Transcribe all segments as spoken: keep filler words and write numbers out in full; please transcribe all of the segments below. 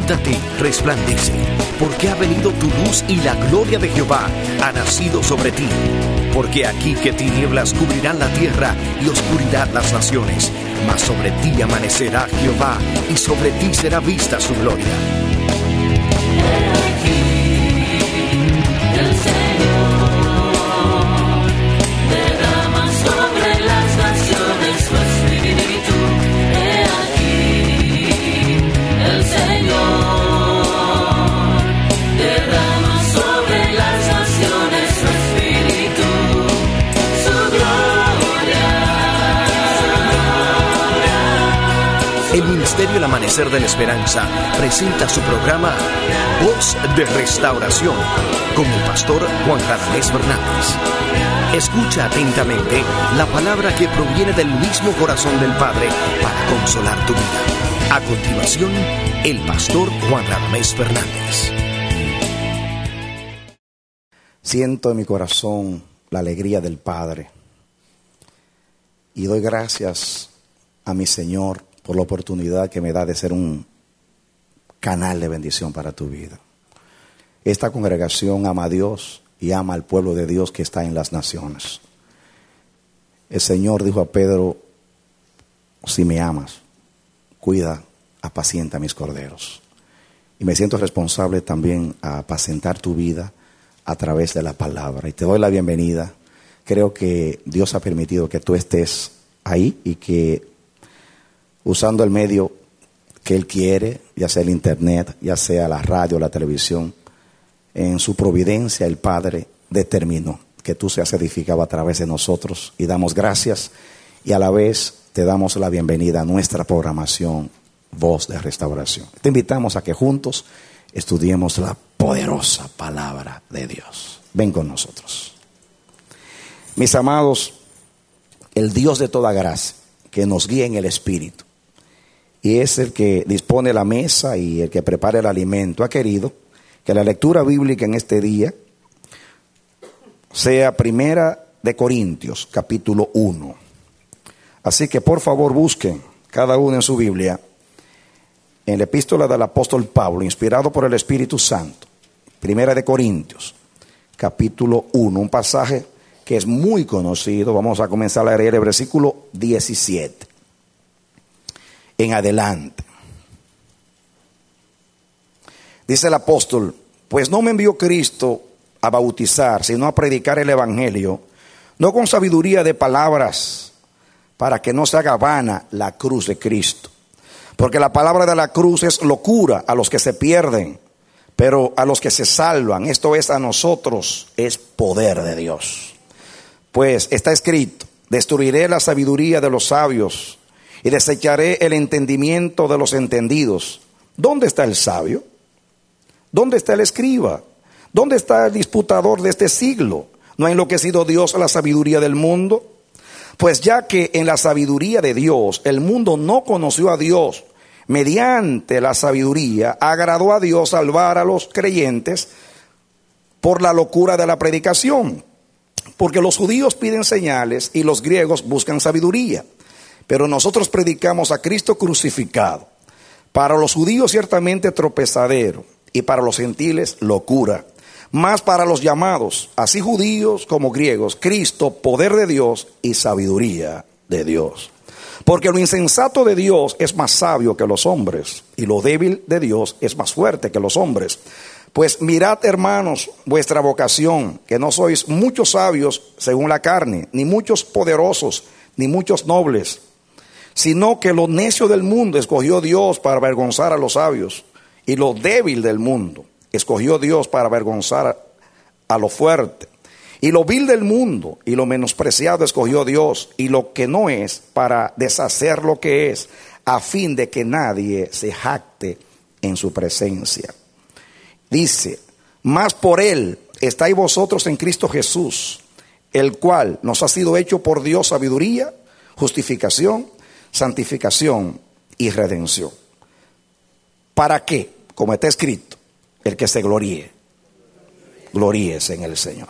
levántate, resplandece, porque ha venido tu luz y la gloria de Jehová ha nacido sobre ti. Porque aquí que tinieblas cubrirán la tierra y oscuridad las naciones, mas sobre ti amanecerá Jehová y sobre ti será vista su gloria. El Ministerio El Amanecer de la Esperanza presenta su programa Voz de Restauración con el pastor Juan Radamés Fernández. Escucha atentamente la palabra que proviene del mismo corazón del Padre para consolar tu vida. A continuación, el pastor Juan Radamés Fernández. Siento en mi corazón la alegría del Padre y doy gracias a mi Señor por la oportunidad que me da de ser un canal de bendición para tu vida. Esta congregación ama a Dios y ama al pueblo de Dios que está en las naciones. El Señor dijo a Pedro: si me amas, cuida, apacienta mis corderos. Y me siento responsable también a apacentar tu vida a través de la palabra. Y te doy la bienvenida. Creo que Dios ha permitido que tú estés ahí y que usando el medio que Él quiere, ya sea el internet, ya sea la radio, la televisión, en su providencia el Padre determinó que tú seas edificado a través de nosotros, y damos gracias y a la vez te damos la bienvenida a nuestra programación Voz de Restauración. Te invitamos a que juntos estudiemos la poderosa palabra de Dios. Ven con nosotros. Mis amados, el Dios de toda gracia, que nos guía en el Espíritu, y es el que dispone la mesa y el que prepara el alimento, ha querido que la lectura bíblica en este día sea Primera de Corintios, capítulo uno. Así que por favor busquen cada uno en su Biblia, en la epístola del apóstol Pablo, inspirado por el Espíritu Santo, Primera de Corintios, capítulo uno, un pasaje que es muy conocido. Vamos a comenzar a leer el versículo diecisiete. En adelante. Dice el apóstol: pues no me envió Cristo a bautizar, sino a predicar el evangelio, no con sabiduría de palabras, para que no se haga vana la cruz de Cristo. Porque la palabra de la cruz es locura a los que se pierden, pero a los que se salvan, esto es, a nosotros, es poder de Dios. Pues está escrito: destruiré la sabiduría de los sabios y desecharé el entendimiento de los entendidos. ¿Dónde está el sabio? ¿Dónde está el escriba? ¿Dónde está el disputador de este siglo? ¿No ha enloquecido Dios la sabiduría del mundo? Pues ya que en la sabiduría de Dios el mundo no conoció a Dios, mediante la sabiduría agradó a Dios salvar a los creyentes por la locura de la predicación. Porque los judíos piden señales y los griegos buscan sabiduría. Pero nosotros predicamos a Cristo crucificado, para los judíos ciertamente tropezadero, y para los gentiles locura. Mas para los llamados, así judíos como griegos, Cristo, poder de Dios y sabiduría de Dios. Porque lo insensato de Dios es más sabio que los hombres, y lo débil de Dios es más fuerte que los hombres. Pues mirad, hermanos, vuestra vocación, que no sois muchos sabios según la carne, ni muchos poderosos, ni muchos nobles, sino que lo necio del mundo escogió Dios para avergonzar a los sabios, y lo débil del mundo escogió Dios para avergonzar a lo fuerte, y lo vil del mundo y lo menospreciado escogió Dios, y lo que no es, para deshacer lo que es, a fin de que nadie se jacte en su presencia. Dice: mas por él estáis vosotros en Cristo Jesús, el cual nos ha sido hecho por Dios sabiduría, justificación, santificación y redención. ¿Para qué? Como está escrito: el que se gloríe, gloríese en el Señor.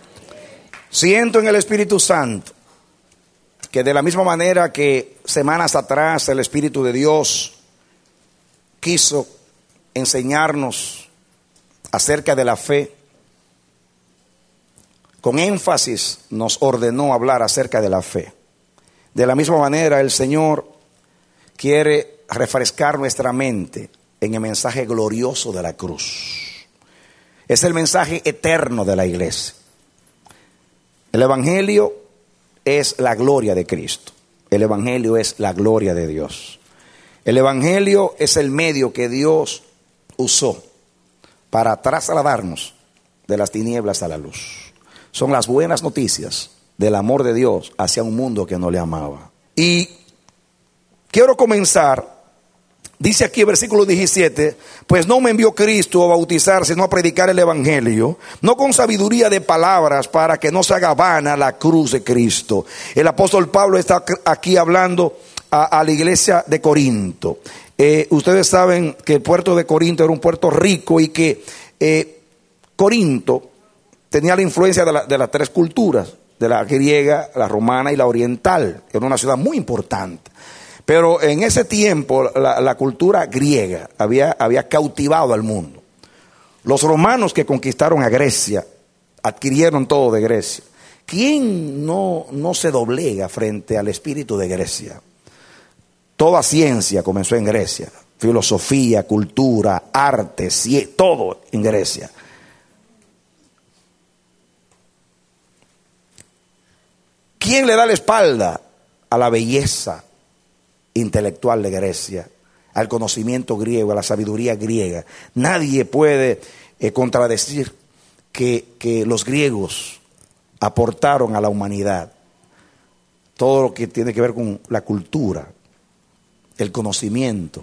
Siento en el Espíritu Santo que de la misma manera que semanas atrás el Espíritu de Dios quiso enseñarnos acerca de la fe. Con énfasis nos ordenó hablar acerca de la fe. De la misma manera, el Señor quiere refrescar nuestra mente en el mensaje glorioso de la cruz. Es el mensaje eterno de la iglesia. El Evangelio es la gloria de Cristo. El Evangelio es la gloria de Dios. El Evangelio es el medio que Dios usó para trasladarnos de las tinieblas a la luz. Son las buenas noticias del amor de Dios hacia un mundo que no le amaba. Y quiero comenzar, dice aquí el versículo diecisiete, pues no me envió Cristo a bautizar, sino a predicar el Evangelio, no con sabiduría de palabras, para que no se haga vana la cruz de Cristo. El apóstol Pablo está aquí hablando a, a la iglesia de Corinto. Eh, ustedes saben que el puerto de Corinto era un puerto rico y que eh, Corinto tenía la influencia de, la, de las tres culturas, de la griega, la romana y la oriental. Era una ciudad muy importante. Pero en ese tiempo la, la cultura griega había, había cautivado al mundo. Los romanos que conquistaron a Grecia adquirieron todo de Grecia. ¿Quién no, no se doblega frente al espíritu de Grecia? Toda ciencia comenzó en Grecia. Filosofía, cultura, arte, ciencia, todo en Grecia. ¿Quién le da la espalda a la belleza intelectual de Grecia, al conocimiento griego, a la sabiduría griega? Nadie puede eh, contradecir que, que los griegos aportaron a la humanidad todo lo que tiene que ver con la cultura, el conocimiento.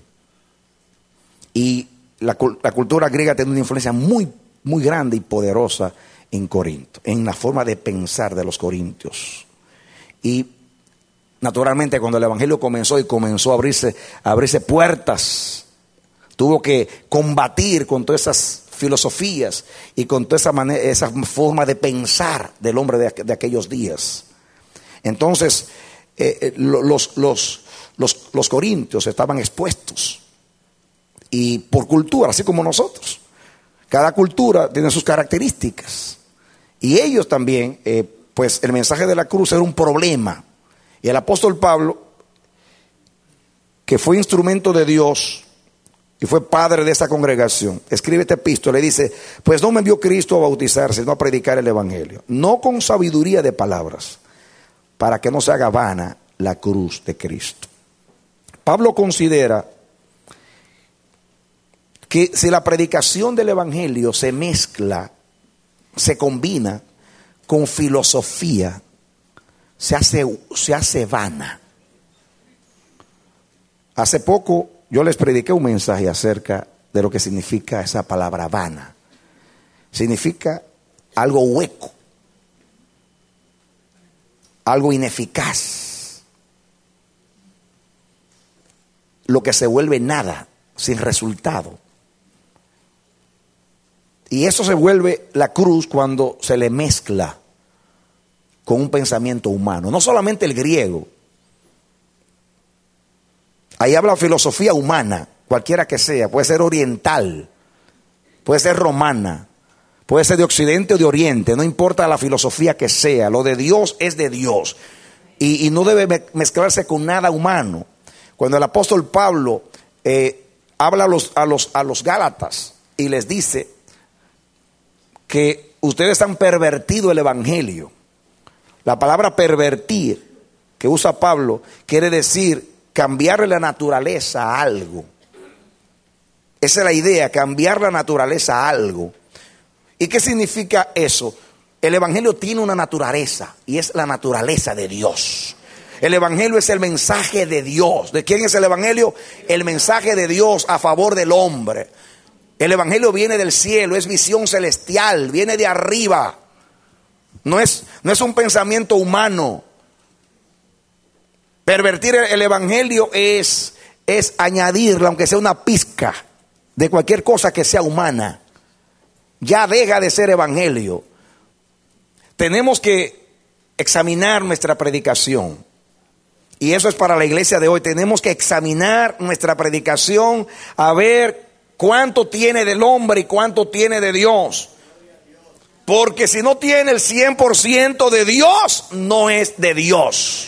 Y la, la cultura griega tiene una influencia muy, muy grande y poderosa en Corinto, en la forma de pensar de los corintios. Y naturalmente cuando el Evangelio comenzó y comenzó a abrirse, a abrirse puertas, tuvo que combatir con todas esas filosofías y con toda esa, manera, esa forma de pensar del hombre de, de aquellos días. Entonces eh, los, los, los, los corintios estaban expuestos y por cultura, así como nosotros. Cada cultura tiene sus características y ellos también, eh, pues el mensaje de la cruz era un problema. Y el apóstol Pablo, que fue instrumento de Dios y fue padre de esa congregación, escribe esta epístola y dice, pues no me envió Cristo a bautizar, sino a predicar el Evangelio, no con sabiduría de palabras, para que no se haga vana la cruz de Cristo. Pablo considera que si la predicación del Evangelio se mezcla, se combina con filosofía, se hace, se hace vana. Hace poco yo les prediqué un mensaje acerca de lo que significa esa palabra vana. Significa algo hueco, algo ineficaz, lo que se vuelve nada, sin resultado. Y eso se vuelve la cruz cuando se le mezcla con un pensamiento humano. No solamente el griego. Ahí habla filosofía humana, cualquiera que sea. Puede ser oriental, puede ser romana, puede ser de occidente o de oriente. No importa la filosofía que sea. Lo de Dios es de Dios. Y, y no debe mezclarse con nada humano. Cuando el apóstol Pablo eh, habla a los, a, los, a los Gálatas y les dice que ustedes han pervertido el Evangelio. La palabra pervertir que usa Pablo quiere decir cambiarle la naturaleza a algo. Esa es la idea, cambiar la naturaleza a algo. ¿Y qué significa eso? El Evangelio tiene una naturaleza y es la naturaleza de Dios. El Evangelio es el mensaje de Dios. ¿De quién es el Evangelio? El mensaje de Dios a favor del hombre. El Evangelio viene del cielo, es visión celestial, viene de arriba. No es, no es un pensamiento humano. Pervertir el, el Evangelio es, es añadirle, aunque sea una pizca, de cualquier cosa que sea humana. Ya deja de ser Evangelio. Tenemos que examinar nuestra predicación. Y eso es para la iglesia de hoy. Tenemos que examinar nuestra predicación a ver cuánto tiene del hombre y cuánto tiene de Dios. Porque si no tiene el cien por ciento de Dios, no es de Dios.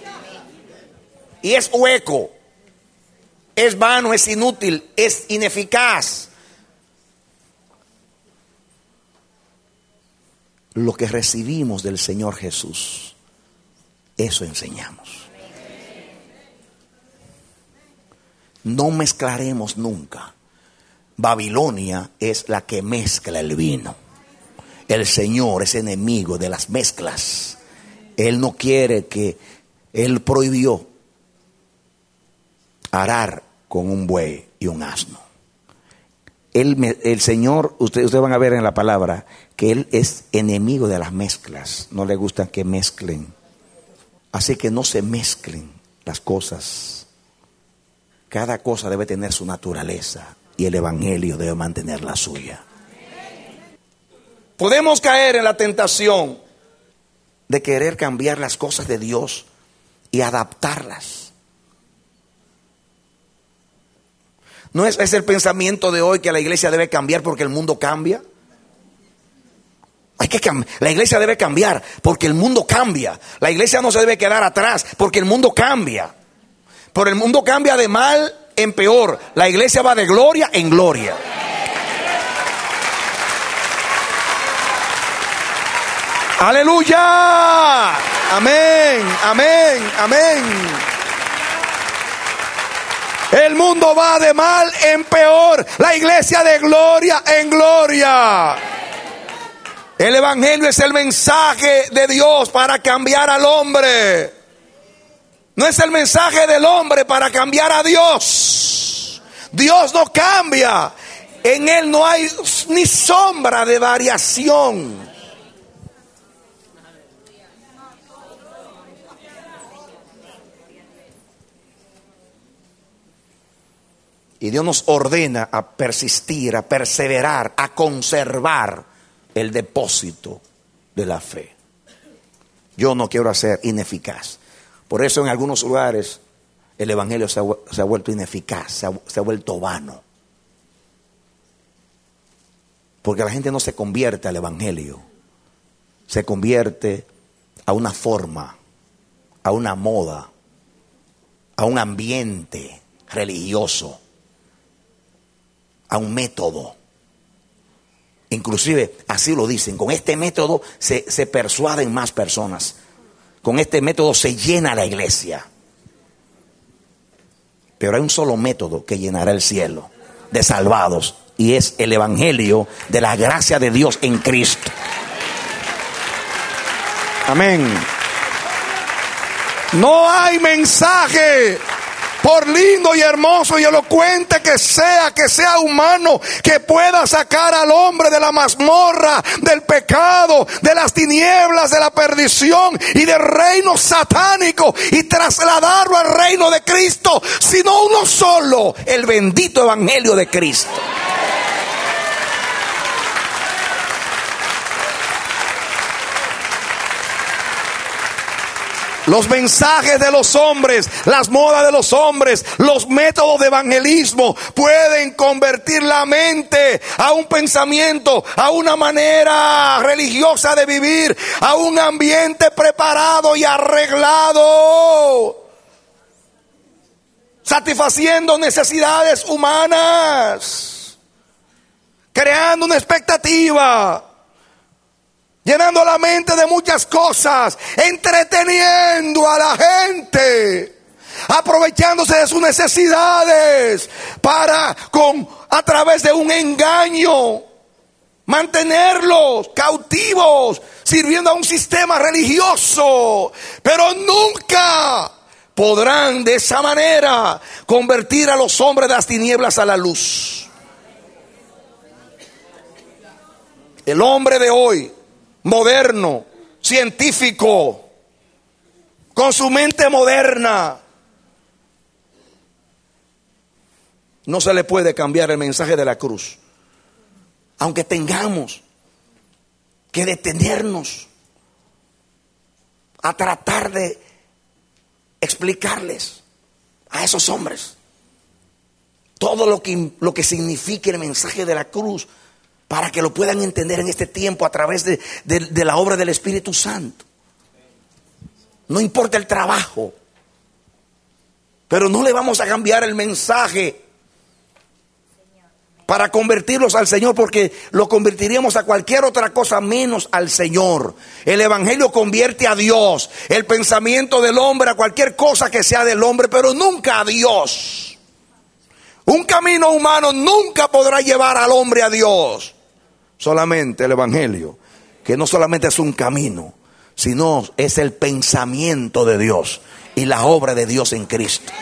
Y es hueco, es vano, es inútil, es ineficaz. Lo que recibimos del Señor Jesús, eso enseñamos. No mezclaremos nunca. Babilonia es la que mezcla el vino. El Señor es enemigo de las mezclas. Él no quiere que, Él prohibió arar con un buey y un asno. Él, el Señor, ustedes, ustedes van a ver en la palabra que Él es enemigo de las mezclas. No le gusta que mezclen. Así que no se mezclen las cosas. Cada cosa debe tener su naturaleza y el evangelio debe mantener la suya. Podemos caer en la tentación de querer cambiar las cosas de Dios y adaptarlas. ¿No es, es el pensamiento de hoy que la iglesia debe cambiar porque el mundo cambia? Hay que cambiar. La iglesia debe cambiar porque el mundo cambia. La iglesia no se debe quedar atrás porque el mundo cambia. Pero el mundo cambia de mal en peor. La iglesia va de gloria en gloria. Aleluya. Amén, amén, amén. El mundo va de mal en peor. La iglesia de gloria en gloria. El evangelio es el mensaje de Dios para cambiar al hombre. No es el mensaje del hombre para cambiar a Dios. Dios no cambia. En Él no hay ni sombra de variación. Y Dios nos ordena a persistir, a perseverar, a conservar el depósito de la fe. Yo no quiero ser ineficaz. Por eso en algunos lugares el evangelio se ha, se ha vuelto ineficaz, se ha, se ha vuelto vano. Porque la gente no se convierte al evangelio, se convierte a una forma, a una moda, a un ambiente religioso, a un método. Inclusive así lo dicen, con este método se, se persuaden más personas. Con este método se llena la iglesia. Pero hay un solo método que llenará el cielo de salvados, y es el evangelio de la gracia de Dios en Cristo. Amén. No hay mensaje, por lindo y hermoso y elocuente que sea, que sea humano, que pueda sacar al hombre de la mazmorra, del pecado, de las tinieblas, de la perdición y del reino satánico y trasladarlo al reino de Cristo, sino uno solo, el bendito evangelio de Cristo. Los mensajes de los hombres, las modas de los hombres, los métodos de evangelismo pueden convertir la mente a un pensamiento, a una manera religiosa de vivir, a un ambiente preparado y arreglado, satisfaciendo necesidades humanas, creando una expectativa, llenando la mente de muchas cosas, entreteniendo a la gente, aprovechándose de sus necesidades para, con, a través de un engaño, mantenerlos cautivos, sirviendo a un sistema religioso. Pero nunca podrán de esa manera convertir a los hombres de las tinieblas a la luz. El hombre de hoy, moderno, científico, con su mente moderna, no se le puede cambiar el mensaje de la cruz, aunque tengamos que detenernos a tratar de explicarles a esos hombres todo lo que, lo que significa el mensaje de la cruz, para que lo puedan entender en este tiempo a través de, de, de la obra del Espíritu Santo. No importa el trabajo, pero no le vamos a cambiar el mensaje para convertirlos al Señor, porque lo convertiríamos a cualquier otra cosa menos al Señor. El Evangelio convierte a Dios, el pensamiento del hombre a cualquier cosa que sea del hombre, pero nunca a Dios. Un camino humano nunca podrá llevar al hombre a Dios. Solamente el Evangelio, que no solamente es un camino, sino es el pensamiento de Dios y la obra de Dios en Cristo.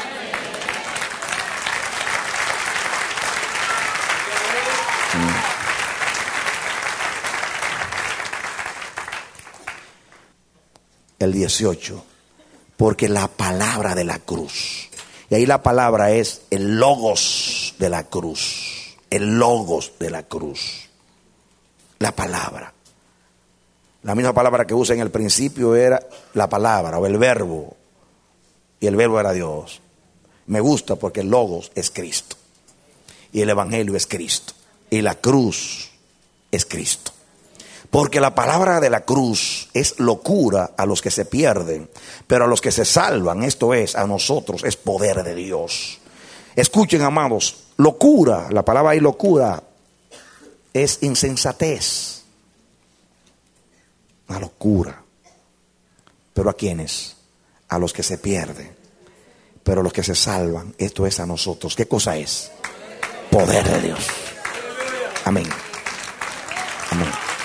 El dieciocho, porque la palabra de la cruz, y ahí la palabra es el logos de la cruz, el logos de la cruz, la palabra. La misma palabra que usa en el principio era la palabra o el verbo, y el verbo era Dios. Me gusta porque el logos es Cristo, y el evangelio es Cristo, y la cruz es Cristo. Porque la palabra de la cruz es locura a los que se pierden, pero a los que se salvan, esto es, a nosotros, es poder de Dios. Escuchen, amados, locura, la palabra ahí locura, es insensatez. Una locura. ¿Pero a quiénes? A los que se pierden. Pero a los que se salvan, esto es a nosotros. ¿Qué cosa es? Poder de Dios. Amén. Amén.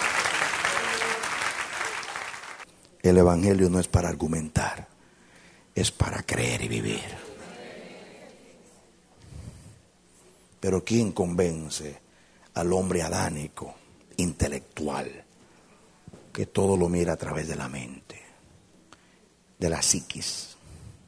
El evangelio no es para argumentar, es para creer y vivir. Pero ¿quién convence al hombre adánico, intelectual, que todo lo mira a través de la mente, de la psiquis?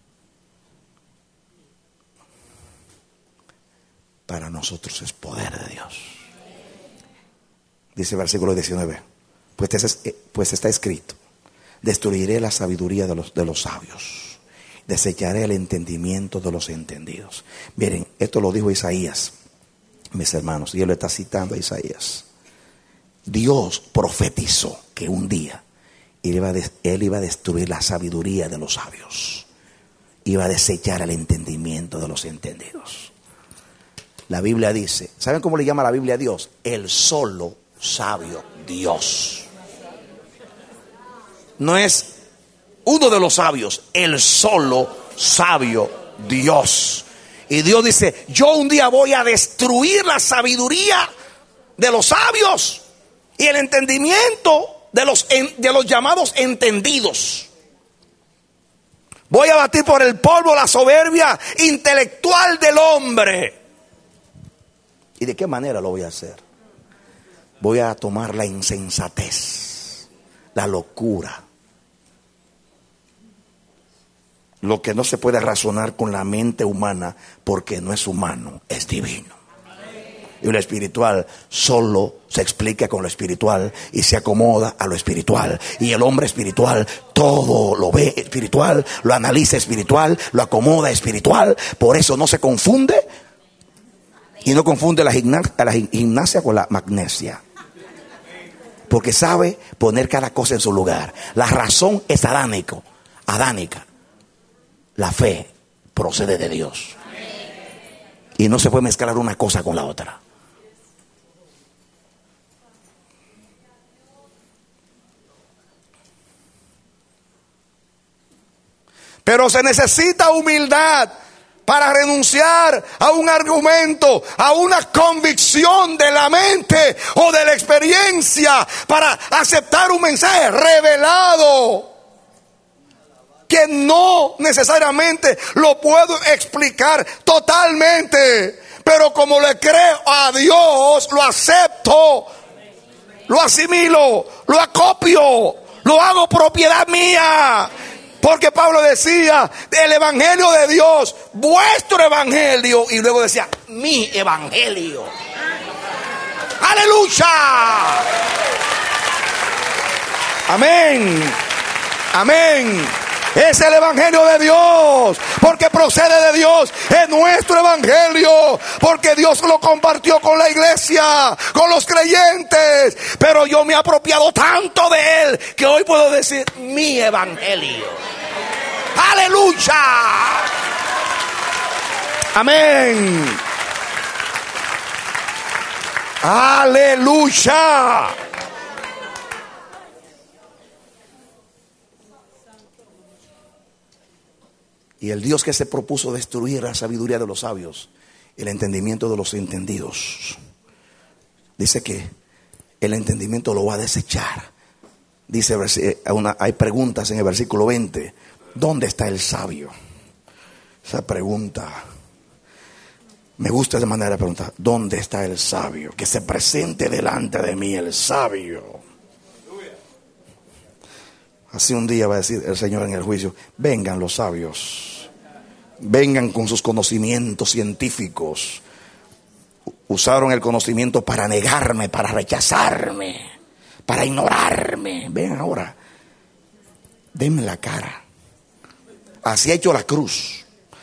Para nosotros es poder de Dios. Dice el versículo diecinueve, pues, es, pues está escrito: destruiré la sabiduría de los, de los sabios, desecharé el entendimiento de los entendidos. Miren, esto lo dijo Isaías, mis hermanos, y él lo está citando a Isaías. Dios profetizó que un día él iba, a de, él iba a destruir la sabiduría de los sabios, iba a desechar el entendimiento de los entendidos. La Biblia dice, ¿saben cómo le llama la Biblia a Dios? El solo sabio Dios. No es uno de los sabios, el solo sabio Dios. Y Dios dice, yo un día voy a destruir la sabiduría de los sabios y el entendimiento de los, de los llamados entendidos. Voy a batir por el polvo la soberbia intelectual del hombre. ¿Y de qué manera lo voy a hacer? Voy a tomar la insensatez, la locura, lo que no se puede razonar con la mente humana, porque no es humano, es divino. Y lo espiritual solo se explica con lo espiritual y se acomoda a lo espiritual. Y el hombre espiritual todo lo ve espiritual, lo analiza espiritual, lo acomoda espiritual. Por eso no se confunde y no confunde la gimnasia, la gimnasia con la magnesia. Porque sabe poner cada cosa en su lugar. La razón es adánico, adánica. La fe procede de Dios. Y no se puede mezclar una cosa con la otra. Pero se necesita humildad para renunciar a un argumento, a una convicción de la mente o de la experiencia, para aceptar un mensaje revelado que no necesariamente lo puedo explicar totalmente, pero como le creo a Dios, lo acepto, lo asimilo, lo acopio, lo hago propiedad mía. Porque Pablo decía, el evangelio de Dios, vuestro evangelio, y luego decía, mi evangelio. ¡Aleluya! Amén. Amén. Es el evangelio de Dios, porque procede de Dios. Es nuestro evangelio, porque Dios lo compartió con la iglesia, con los creyentes. Pero yo me he apropiado tanto de él que hoy puedo decir mi evangelio. Aleluya. Amén. Aleluya. Y el Dios que se propuso destruir la sabiduría de los sabios, el entendimiento de los entendidos, dice que el entendimiento lo va a desechar. Dice, hay preguntas en el versículo veinte. ¿Dónde está el sabio? Esa pregunta me gusta de manera de preguntar. ¿Dónde está el sabio? Que se presente delante de mí el sabio. Así un día va a decir el Señor en el juicio: vengan los sabios, vengan con sus conocimientos científicos. Usaron el conocimiento para negarme, para rechazarme, para ignorarme. Ven ahora, denme la cara. Así ha hecho la cruz.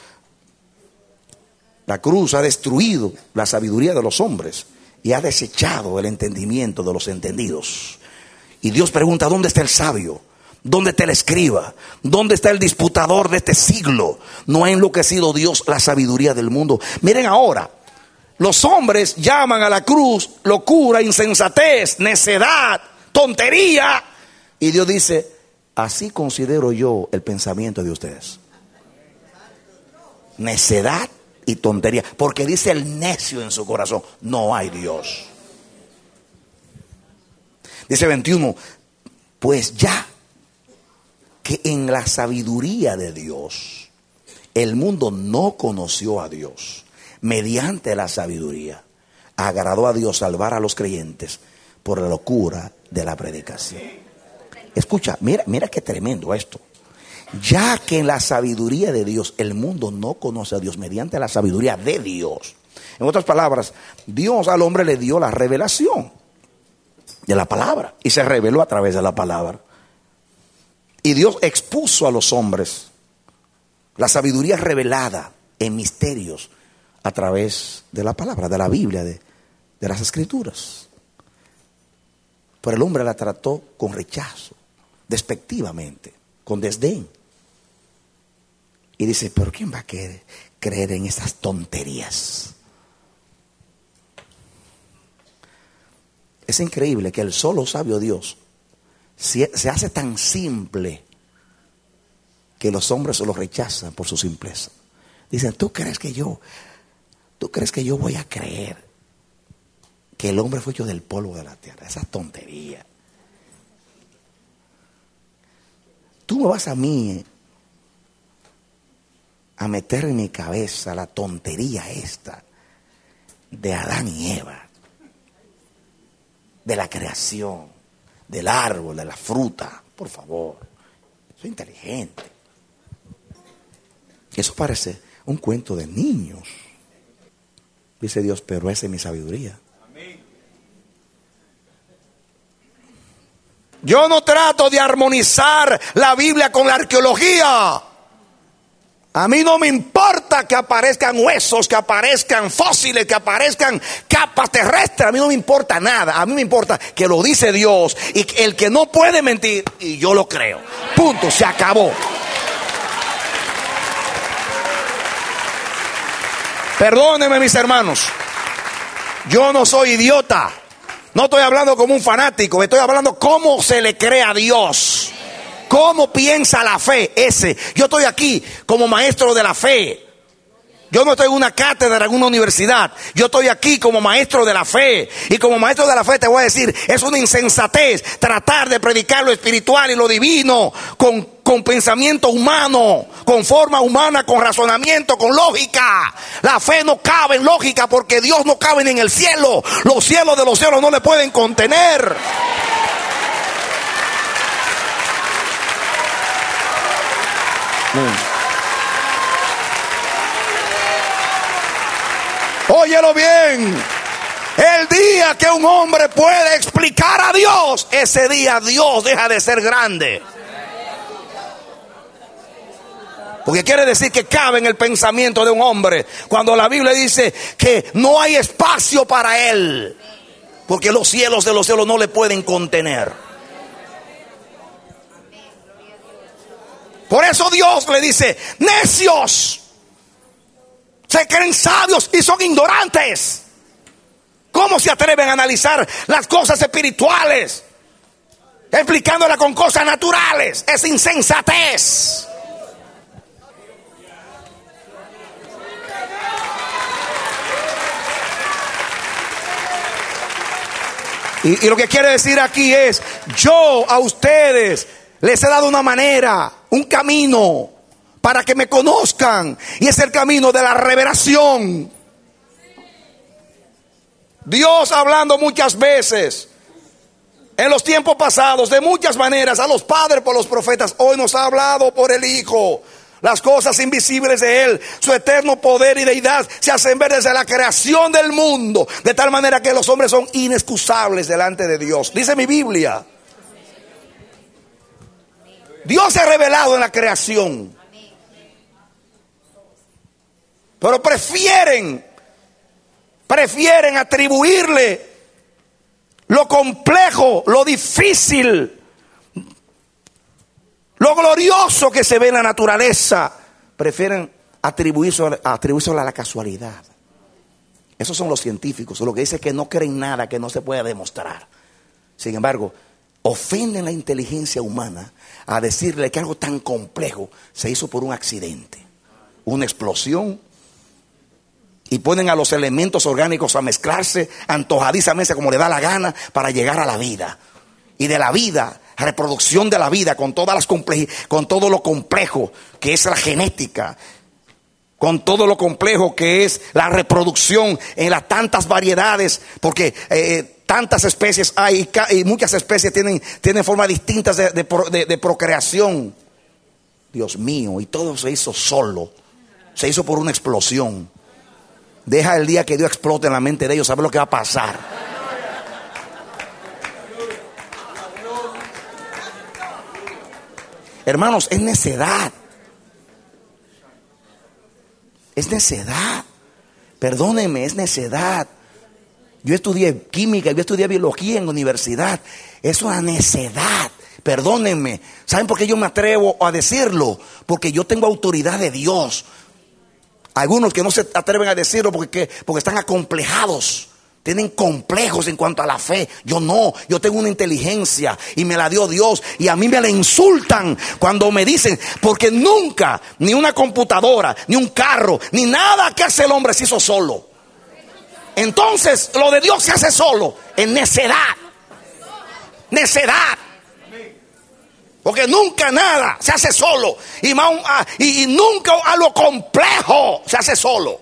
La cruz ha destruido la sabiduría de los hombres y ha desechado el entendimiento de los entendidos. Y Dios pregunta: ¿dónde está el sabio? ¿Dónde está el escriba? ¿Dónde está el disputador de este siglo? No ha enloquecido Dios la sabiduría del mundo. Miren ahora, los hombres llaman a la cruz locura, insensatez, necedad, tontería. Y Dios dice: así considero yo el pensamiento de ustedes. Necedad y tontería. Porque dice el necio en su corazón: no hay Dios. Dice veintiuno: pues ya que en la sabiduría de Dios el mundo no conoció a Dios, mediante la sabiduría agradó a Dios salvar a los creyentes por la locura de la predicación. Escucha, mira, mira qué tremendo esto. Ya que en la sabiduría de Dios el mundo no conoce a Dios, mediante la sabiduría de Dios. En otras palabras, Dios al hombre le dio la revelación de la palabra y se reveló a través de la palabra. Y Dios expuso a los hombres la sabiduría revelada en misterios a través de la palabra, de la Biblia, de, de las Escrituras. Pero el hombre la trató con rechazo, despectivamente, con desdén. Y dice: ¿pero quién va a querer creer en esas tonterías? Es increíble que el solo sabio Dios se hace tan simple que los hombres se lo rechazan por su simpleza. Dicen: ¿tú crees que yo, tú crees que yo voy a creer que el hombre fue hecho del polvo de la tierra? Esa tontería. Tú me vas a mí a meter en mi cabeza la tontería esta de Adán y Eva, de la creación, del árbol, de la fruta. Por favor, soy inteligente. Eso parece un cuento de niños. Dice Dios: pero esa es mi sabiduría. Yo no trato de armonizar la Biblia con la arqueología. A mí no me importa que aparezcan huesos, que aparezcan fósiles, que aparezcan capas terrestres. A mí no me importa nada. A mí me importa que lo dice Dios y que el que no puede mentir, y yo lo creo. Punto, se acabó. Perdónenme, mis hermanos. Yo no soy idiota. No estoy hablando como un fanático. Estoy hablando cómo se le cree a Dios. ¿Cómo piensa la fe ese? Yo estoy aquí como maestro de la fe. Yo no estoy en una cátedra, en una universidad. Yo estoy aquí como maestro de la fe. Y como maestro de la fe te voy a decir: es una insensatez tratar de predicar lo espiritual y lo divino con, con pensamiento humano, con forma humana, con razonamiento, con lógica. La fe no cabe en lógica porque Dios no cabe en el cielo. Los cielos de los cielos no le pueden contener. Óyelo bien. El día que un hombre puede explicar a Dios, ese día Dios deja de ser grande. Porque quiere decir que cabe en el pensamiento de un hombre. Cuando la Biblia dice que no hay espacio para él. Porque los cielos de los cielos no le pueden contener. Por eso Dios le dice: necios, se creen sabios y son ignorantes. ¿Cómo se atreven a analizar las cosas espirituales, explicándolas con cosas naturales? Es insensatez. Y, y lo que quiere decir aquí es: yo a ustedes les he dado una manera, un camino para que me conozcan, y es el camino de la revelación. Dios hablando muchas veces en los tiempos pasados de muchas maneras a los padres por los profetas, hoy nos ha hablado por el Hijo. Las cosas invisibles de Él, su eterno poder y deidad se hacen ver desde la creación del mundo, de tal manera que los hombres son inexcusables delante de Dios. Dice mi Biblia. Dios se ha revelado en la creación, pero prefieren Prefieren atribuirle lo complejo, lo difícil, lo glorioso que se ve en la naturaleza. Prefieren atribuírselo, atribuírselo a la casualidad. Esos son los científicos, lo que dice que no creen nada que no se pueda demostrar. Sin embargo, ofenden la inteligencia humana a decirle que algo tan complejo se hizo por un accidente, una explosión. Y ponen a los elementos orgánicos a mezclarse antojadizamente como le da la gana para llegar a la vida. Y de la vida, reproducción de la vida con todas las comple- con todo lo complejo que es la genética, con todo lo complejo que es la reproducción en las tantas variedades, porque eh, tantas especies hay y muchas especies tienen, tienen formas distintas de, de, de, de procreación. Dios mío, y todo se hizo solo, se hizo por una explosión. Deja el día que Dios explote en la mente de ellos, sabe lo que va a pasar. Hermanos, es necedad. Es necedad. Perdónenme, es necedad. Yo estudié química, yo estudié biología en la universidad. Es una necedad. Perdónenme. ¿Saben por qué yo me atrevo a decirlo? Porque yo tengo autoridad de Dios. Algunos que no se atreven a decirlo porque, porque están acomplejados. Tienen complejos en cuanto a la fe. Yo no, yo tengo una inteligencia y me la dio Dios. Y a mí me la insultan cuando me dicen, porque nunca, ni una computadora, ni un carro, ni nada que hace el hombre se hizo solo. Entonces, lo de Dios se hace solo, en necedad. Necedad. Porque nunca nada se hace solo. Y, más, y, y nunca a lo complejo se hace solo.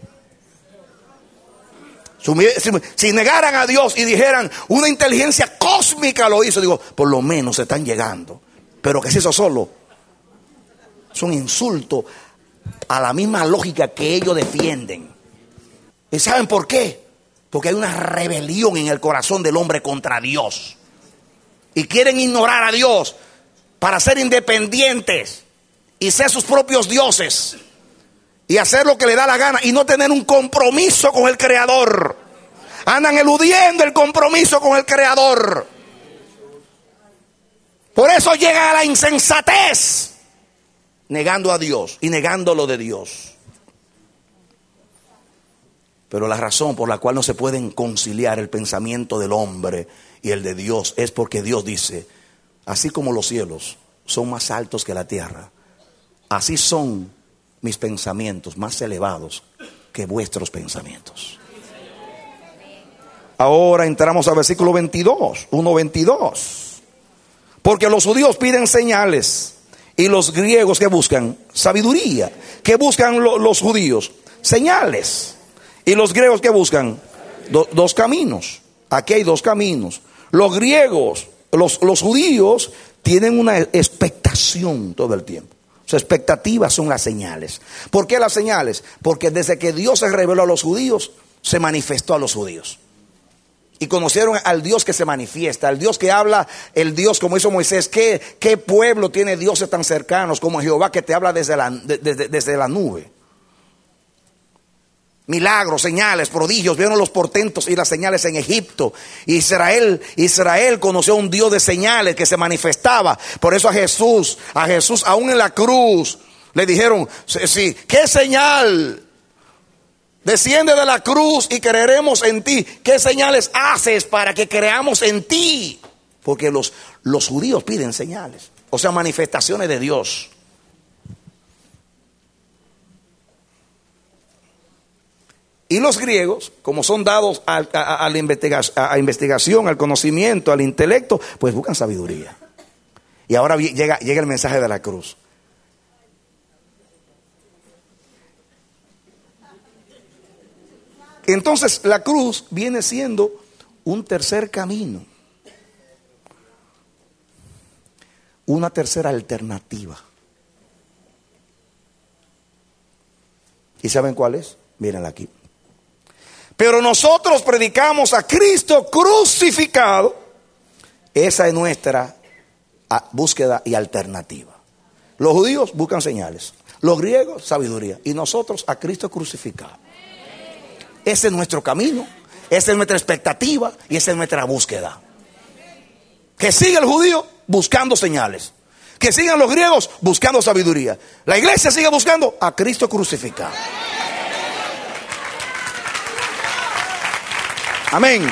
Si, si negaran a Dios y dijeran una inteligencia cósmica lo hizo, digo, por lo menos se están llegando. Pero que se hizo solo es un insulto a la misma lógica que ellos defienden. ¿Y saben por qué? Porque hay una rebelión en el corazón del hombre contra Dios. Y quieren ignorar a Dios para ser independientes y ser sus propios dioses y hacer lo que le da la gana y no tener un compromiso con el Creador. Andan eludiendo el compromiso con el Creador. Por eso llegan a la insensatez, negando a Dios y negando lo de Dios. Pero la razón por la cual no se pueden conciliar el pensamiento del hombre y el de Dios es porque Dios dice: así como los cielos son más altos que la tierra, así son mis pensamientos más elevados que vuestros pensamientos. Ahora entramos al versículo veintidós, uno veintidós. Porque los judíos piden señales y los griegos que buscan sabiduría. ¿Qué buscan lo, los judíos? Señales. Y los griegos que buscan Do, dos caminos. Aquí hay dos caminos. Los griegos, los, los judíos tienen una expectación todo el tiempo. Su expectativa son las señales. ¿Por qué las señales? Porque desde que Dios se reveló a los judíos, se manifestó a los judíos. Y conocieron al Dios que se manifiesta, al Dios que habla, el Dios como hizo Moisés. ¿Qué, qué pueblo tiene dioses tan cercanos como Jehová que te habla desde la, de, de, desde la nube? Milagros, señales, prodigios, vieron los portentos y las señales en Egipto. Israel, Israel conoció a un Dios de señales que se manifestaba. Por eso a Jesús, a Jesús aún en la cruz, le dijeron, sí, ¿qué señal? Desciende de la cruz y creeremos en ti. ¿Qué señales haces para que creamos en ti? Porque los, los judíos piden señales, o sea, manifestaciones de Dios. Y los griegos, como son dados a, a, a la investigación, a investigación, al conocimiento, al intelecto, pues buscan sabiduría. Y ahora llega, llega el mensaje de la cruz. Entonces la cruz viene siendo un tercer camino, una tercera alternativa. ¿Y saben cuál es? Mírenla aquí. Pero nosotros predicamos a Cristo crucificado. Esa es nuestra búsqueda y alternativa. Los judíos buscan señales, los griegos sabiduría, y nosotros a Cristo crucificado. Ese es nuestro camino, esa es nuestra expectativa y esa es nuestra búsqueda. Que siga el judío buscando señales, que sigan los griegos buscando sabiduría. La iglesia sigue buscando a Cristo crucificado. Amén.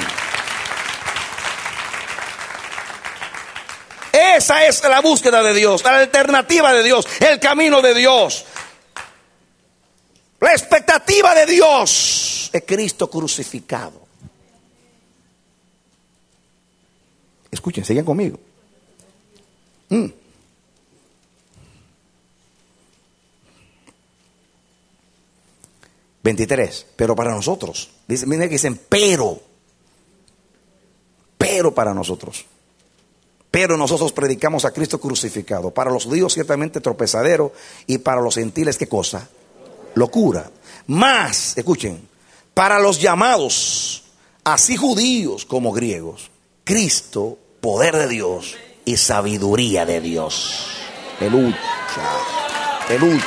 Esa es la búsqueda de Dios, la alternativa de Dios, el camino de Dios. La expectativa de Dios es Cristo crucificado. Escuchen, sigan conmigo. Mm. veintitrés. Pero para nosotros, dice, miren que dicen pero. Pero para nosotros. Pero nosotros predicamos a Cristo crucificado. Para los judíos ciertamente tropezadero, y para los gentiles, ¿qué cosa? Locura. Más, escuchen, para los llamados, así judíos como griegos, Cristo, poder de Dios y sabiduría de Dios. Aleluya. Aleluya.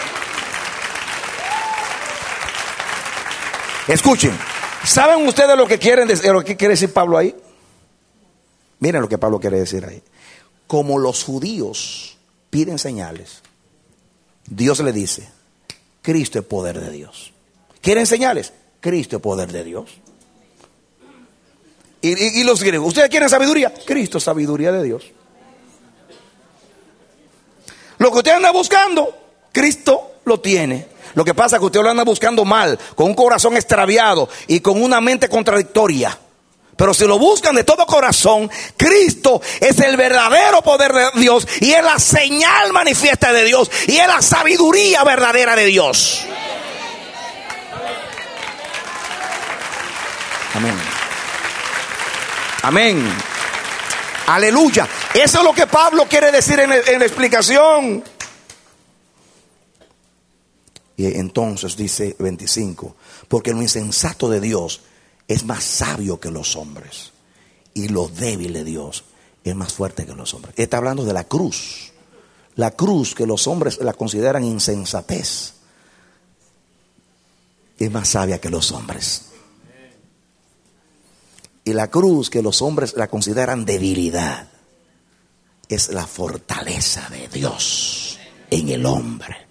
Escuchen, ¿saben ustedes lo que quieren decir, lo que quiere decir Pablo ahí? Miren lo que Pablo quiere decir ahí. Como los judíos piden señales, Dios le dice, Cristo es poder de Dios. ¿Quieren señales? Cristo es poder de Dios. Y, y, y los griegos, ¿ustedes quieren sabiduría? Cristo es sabiduría de Dios. Lo que usted anda buscando, Cristo lo tiene. Lo que pasa es que usted lo anda buscando mal, con un corazón extraviado y con una mente contradictoria. Pero si lo buscan de todo corazón, Cristo es el verdadero poder de Dios y es la señal manifiesta de Dios y es la sabiduría verdadera de Dios. Amén. Amén. Aleluya. Eso es lo que Pablo quiere decir en, en la explicación. Y entonces dice veinticinco, porque lo insensato de Dios es más sabio que los hombres, y lo débil de Dios es más fuerte que los hombres. Está hablando de la cruz. La cruz, que los hombres la consideran insensatez, es más sabia que los hombres. Y la cruz, que los hombres la consideran debilidad, es la fortaleza de Dios en el hombre.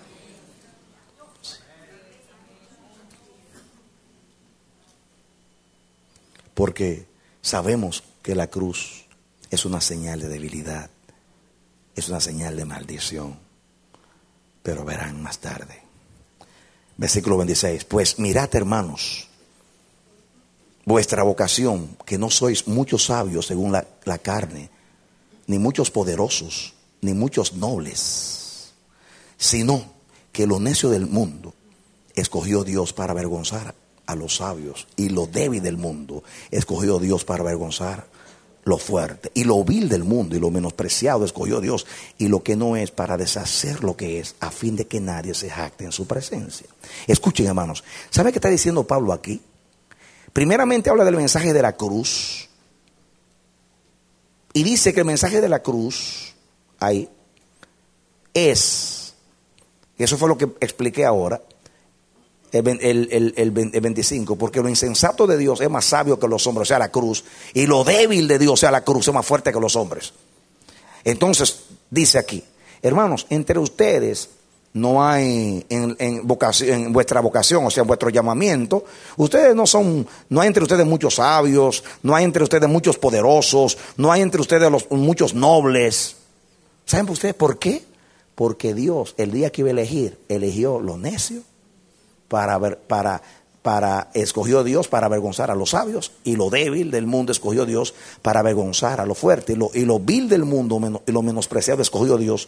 Porque sabemos que la cruz es una señal de debilidad, es una señal de maldición. Pero verán más tarde. Versículo veintiséis. Pues mirad, hermanos, vuestra vocación, que no sois muchos sabios según la, la carne, ni muchos poderosos, ni muchos nobles, sino que lo necio del mundo escogió Dios para avergonzar a los sabios, y lo débil del mundo escogió Dios para avergonzar lo fuerte, y lo vil del mundo y lo menospreciado escogió Dios, y lo que no es, para deshacer lo que es, a fin de que nadie se jacte en su presencia. Escuchen, hermanos, ¿sabe qué está diciendo Pablo aquí? Primeramente habla del mensaje de la cruz. Y dice que el mensaje de la cruz, ahí, es, y eso fue lo que expliqué ahora, el, el, el, el, el veinticinco, porque lo insensato de Dios es más sabio que los hombres, o sea, la cruz, y lo débil de Dios, o sea, la cruz, es más fuerte que los hombres. Entonces, dice aquí, hermanos, entre ustedes no hay en, en, vocación, en vuestra vocación, o sea, en vuestro llamamiento, ustedes no son, no hay entre ustedes muchos sabios, no hay entre ustedes muchos poderosos, no hay entre ustedes los, muchos nobles. ¿Saben ustedes por qué? Porque Dios, el día que iba a elegir, eligió lo necio para ver, para, para, escogió Dios para avergonzar a los sabios, y lo débil del mundo escogió Dios para avergonzar a lo fuerte, y lo, y lo vil del mundo menos, y lo menospreciado escogió Dios.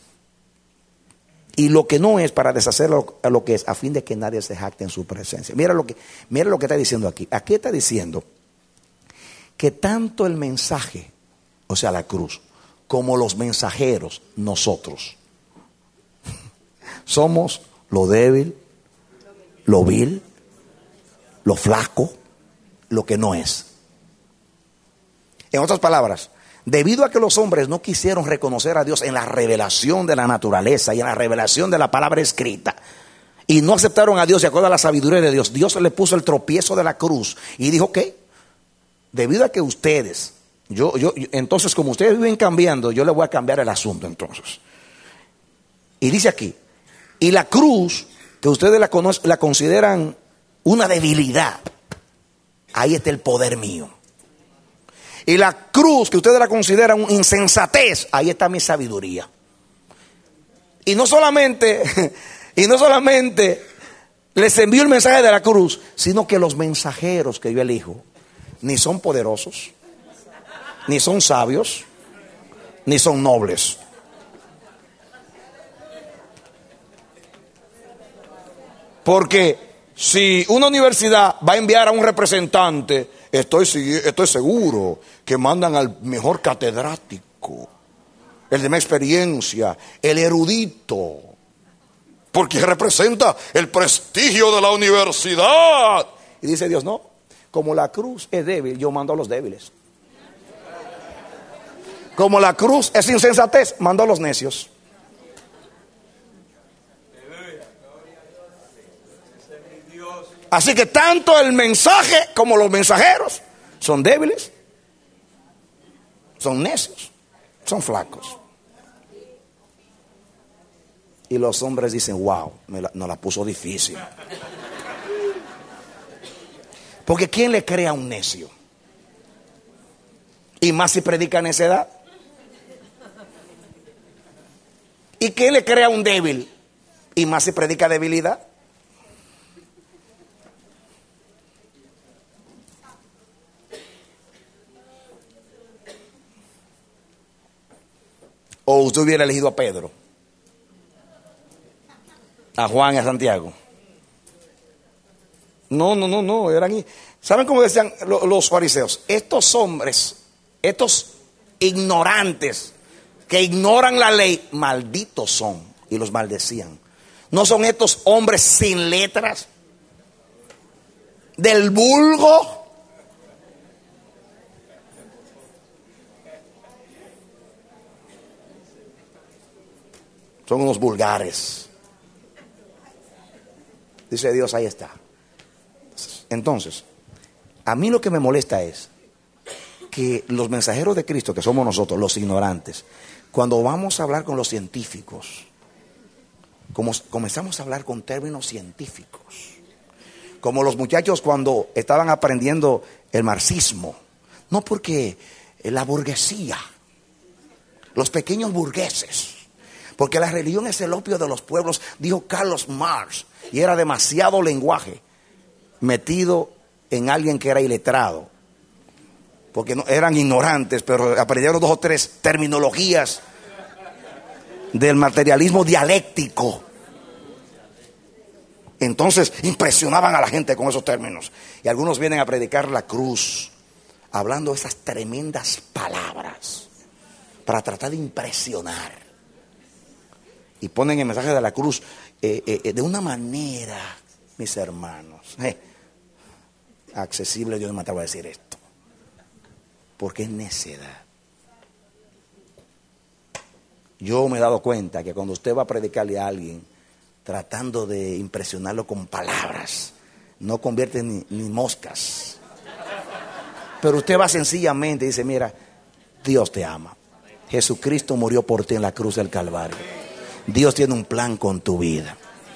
Y lo que no es, para deshacerlo a lo que es, a fin de que nadie se jacte en su presencia. Mira lo que, mira lo que está diciendo aquí. Aquí está diciendo que tanto el mensaje, o sea, la cruz, como los mensajeros, nosotros, somos lo débil, lo vil, lo flaco, lo que no es. En otras palabras, debido a que los hombres no quisieron reconocer a Dios en la revelación de la naturaleza y en la revelación de la palabra escrita, y no aceptaron a Dios de acuerdo a la sabiduría de Dios, Dios le puso el tropiezo de la cruz y dijo que debido a que ustedes, yo, yo, entonces como ustedes viven cambiando, yo les voy a cambiar el asunto entonces. Y dice aquí, y la cruz, que ustedes la, conocen, la consideran una debilidad, ahí está el poder mío. Y la cruz, que ustedes la consideran una insensatez, ahí está mi sabiduría. Y no solamente, y no solamente les envío el mensaje de la cruz, sino que los mensajeros que yo elijo ni son poderosos, ni son sabios, ni son nobles. Porque si una universidad va a enviar a un representante, estoy, estoy seguro que mandan al mejor catedrático, el de más experiencia, el erudito, porque representa el prestigio de la universidad. Y dice Dios, no, como la cruz es débil, yo mando a los débiles. Como la cruz es insensatez, mando a los necios. Así que tanto el mensaje como los mensajeros son débiles, son necios, son flacos. Y los hombres dicen, wow, me la, nos la puso difícil. Porque ¿quién le cree a un necio? Y más si predica necedad. ¿Y quién le cree a un débil? Y más si predica debilidad. O usted hubiera elegido a Pedro, a Juan y a Santiago. No, no, no, no. Eran, ¿saben cómo decían los fariseos? Estos hombres, estos ignorantes que ignoran la ley, malditos son. Y los maldecían. ¿No son estos hombres sin letras? Del vulgo. Son unos vulgares. Dice Dios, ahí está. Entonces, a mí lo que me molesta es que los mensajeros de Cristo, que somos nosotros, los ignorantes, cuando vamos a hablar con los científicos, como comenzamos a hablar con términos científicos, como los muchachos cuando estaban aprendiendo el marxismo, no porque la burguesía, los pequeños burgueses, porque la religión es el opio de los pueblos, dijo Carlos Marx, y era demasiado lenguaje metido en alguien que era iletrado, porque no, eran ignorantes, pero aprendieron dos o tres terminologías del materialismo dialéctico. Entonces impresionaban a la gente con esos términos. Y algunos vienen a predicar la cruz, hablando esas tremendas palabras para tratar de impresionar. Y ponen el mensaje de la cruz eh, eh, de una manera, mis hermanos. Eh. accesible, yo no me atrevo a decir esto. Porque es necedad. Yo me he dado cuenta que cuando usted va a predicarle a alguien, tratando de impresionarlo con palabras, no convierte ni, ni moscas. Pero usted va sencillamente y dice, mira, Dios te ama. Jesucristo murió por ti en la cruz del Calvario. Dios tiene un plan con tu vida.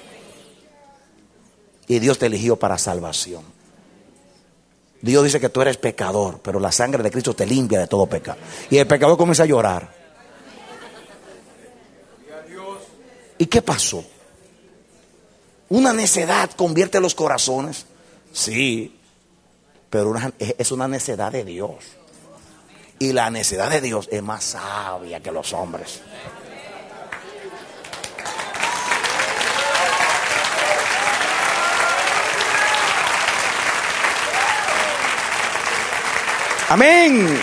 Y Dios te eligió para salvación. Dios dice que tú eres pecador, pero la sangre de Cristo te limpia de todo pecado. Y el pecador comienza a llorar. ¿Y qué pasó? ¿Una necedad convierte los corazones? Sí, pero una, es una necedad de Dios. Y la necedad de Dios es más sabia que los hombres. Amén.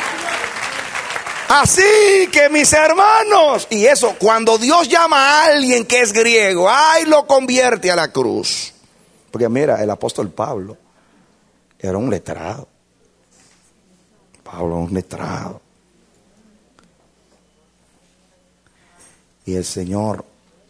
Así que mis hermanos, y eso, cuando Dios llama a alguien que es griego, ay, lo convierte a la cruz. Porque mira, el apóstol Pablo era un letrado. Pablo un letrado. Y el Señor,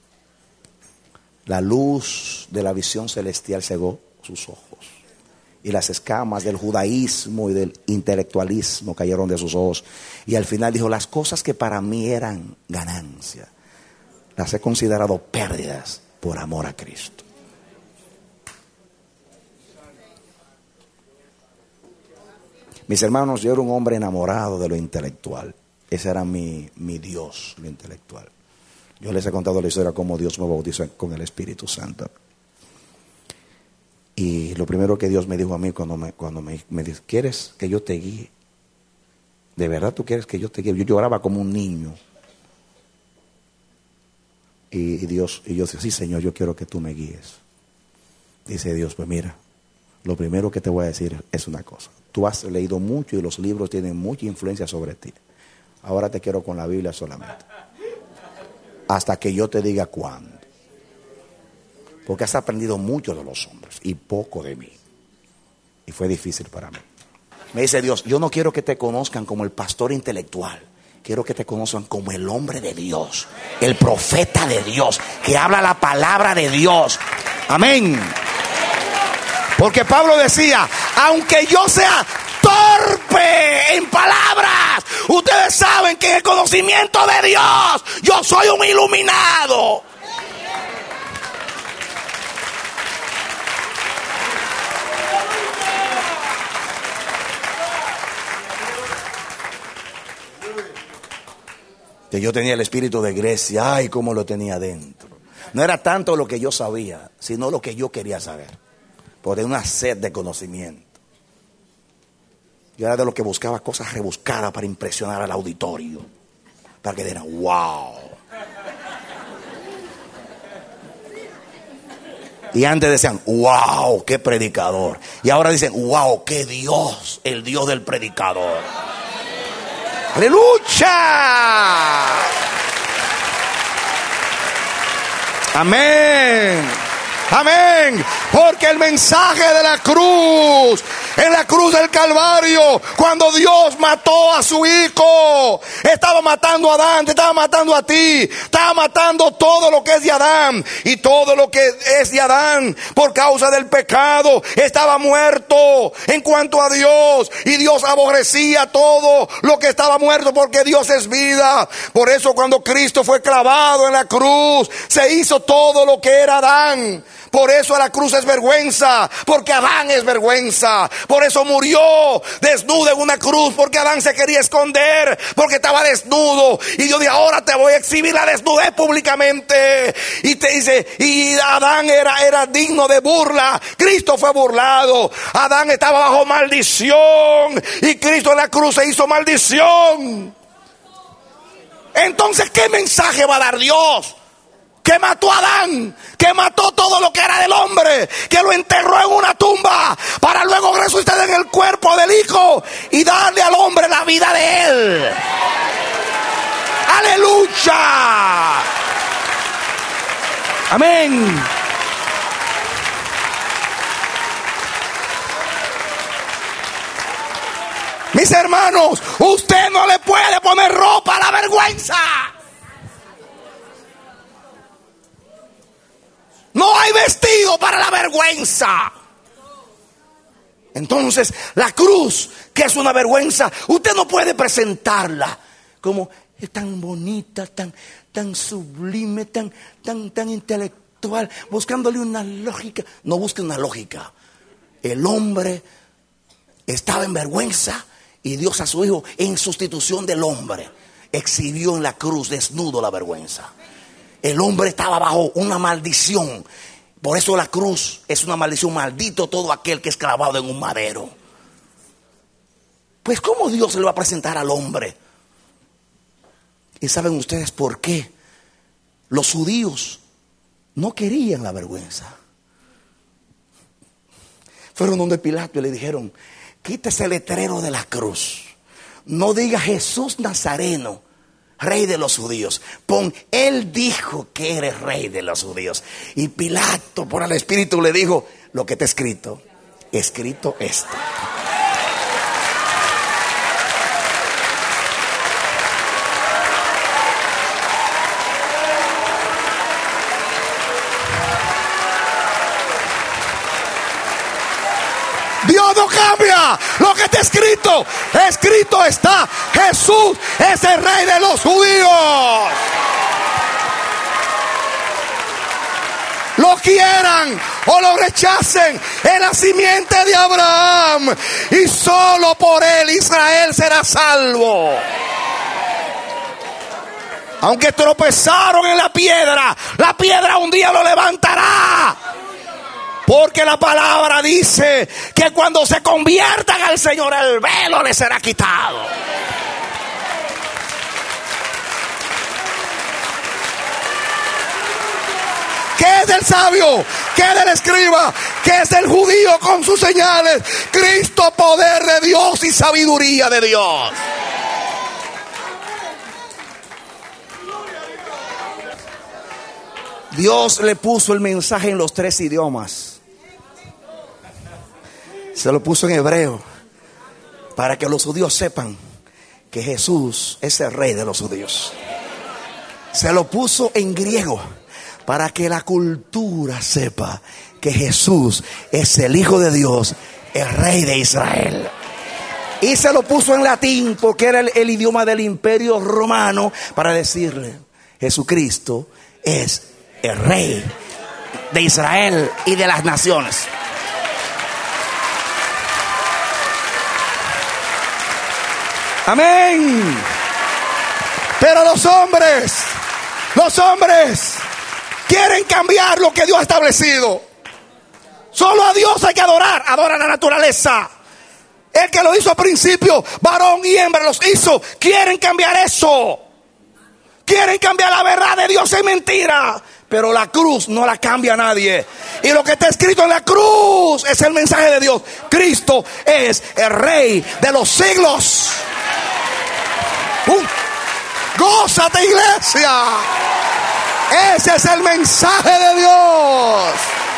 la luz de la visión celestial cegó sus ojos. Y las escamas del judaísmo y del intelectualismo cayeron de sus ojos. Y al final dijo, las cosas que para mí eran ganancia, las he considerado pérdidas por amor a Cristo. Mis hermanos, yo era un hombre enamorado de lo intelectual. Ese era mi, mi Dios, lo intelectual. Yo les he contado la historia cómo Dios me bautizó con el Espíritu Santo. Y lo primero que Dios me dijo a mí cuando me, cuando me, me dijo, ¿quieres que yo te guíe? ¿De verdad tú quieres que yo te guíe? Yo lloraba como un niño. Y, y Dios, y yo decía, sí, Señor, yo quiero que tú me guíes. Dice Dios, pues mira, lo primero que te voy a decir es una cosa. Tú has leído mucho y los libros tienen mucha influencia sobre ti. Ahora te quiero con la Biblia solamente. Hasta que yo te diga cuándo. Porque has aprendido mucho de los hombres y poco de mí. Y fue difícil para mí. Me dice Dios, yo no quiero que te conozcan como el pastor intelectual. Quiero que te conozcan como el hombre de Dios, el profeta de Dios, que habla la palabra de Dios. Amén. Porque Pablo decía, aunque yo sea torpe en palabras, ustedes saben que en el conocimiento de Dios yo soy un iluminado. Que yo tenía el espíritu de Grecia, ay, cómo lo tenía dentro. No era tanto lo que yo sabía, sino lo que yo quería saber. Porque tenía una sed de conocimiento. Yo era de los que buscaba cosas rebuscadas para impresionar al auditorio. Para que dijeran, wow. Y antes decían, wow, qué predicador. Y ahora dicen, wow, qué Dios, el Dios del predicador. ¡Aleluya! Amén. Amén. Porque el mensaje de la cruz, en la cruz del Calvario, cuando Dios mató a su hijo, estaba matando a Adán, te estaba matando a ti, estaba matando todo lo que es de Adán, y todo lo que es de Adán por causa del pecado estaba muerto en cuanto a Dios, y Dios aborrecía todo lo que estaba muerto porque Dios es vida. Por eso cuando Cristo fue clavado en la cruz, se hizo todo lo que era Adán. Por eso la cruz es vergüenza, porque Adán es vergüenza. Por eso murió desnudo en una cruz, porque Adán se quería esconder, porque estaba desnudo. Y Dios dijo, ahora te voy a exhibir la desnudez públicamente. Y te dice, y Adán era, era digno de burla. Cristo fue burlado. Adán estaba bajo maldición, y Cristo en la cruz se hizo maldición. Entonces, ¿qué mensaje va a dar Dios? Que mató a Adán, que mató todo lo que era del hombre, que lo enterró en una tumba para luego resucitar en el cuerpo del Hijo y darle al hombre la vida de él. ¡Aleluya! Amén. Mis hermanos, usted no le puede poner ropa a la vergüenza. No hay vestido para la vergüenza. Entonces, la cruz, que es una vergüenza, usted no puede presentarla como es tan bonita, tan, tan sublime, tan, tan, tan intelectual, buscándole una lógica. No busque una lógica. El hombre estaba en vergüenza y Dios a su Hijo, en sustitución del hombre, exhibió en la cruz desnudo la vergüenza. El hombre estaba bajo una maldición. Por eso la cruz es una maldición. Maldito todo aquel que es clavado en un madero. Pues ¿cómo Dios se le va a presentar al hombre? Y saben ustedes por qué los judíos no querían la vergüenza. Fueron donde Pilato y le dijeron: quítese el letrero de la cruz, no diga Jesús Nazareno, rey de los judíos. Pon, él dijo que eres rey de los judíos. Y Pilato, por el Espíritu, le dijo: lo que está escrito, escrito está. Dios no cambia. Lo que está escrito, escrito está. Jesús es el rey de los judíos. Lo quieran o lo rechacen, es la simiente de Abraham, y solo por él Israel será salvo. Aunque tropezaron en la piedra, la piedra un día lo levantará. Porque la palabra dice que cuando se conviertan al Señor, el velo les será quitado. ¿Qué es del sabio? ¿Qué es del escriba? ¿Qué es del judío con sus señales? Cristo, poder de Dios y sabiduría de Dios. Dios le puso el mensaje en los tres idiomas. Se lo puso en hebreo para que los judíos sepan que Jesús es el rey de los judíos. Se lo puso en griego para que la cultura sepa que Jesús es el Hijo de Dios, el rey de Israel. Y se lo puso en latín porque era el, el idioma del Imperio Romano, para decirle: Jesucristo es el rey de Israel y de las naciones. Amén. Pero los hombres, los hombres quieren cambiar lo que Dios ha establecido. Solo a Dios hay que adorar. Adora la naturaleza. El que lo hizo al principio, varón y hembra los hizo. Quieren cambiar eso. Quieren cambiar la verdad de Dios en mentira. Pero la cruz no la cambia nadie. Y lo que está escrito en la cruz es el mensaje de Dios. Cristo es el rey de los siglos. Uh, gózate, iglesia. Ese es el mensaje de Dios.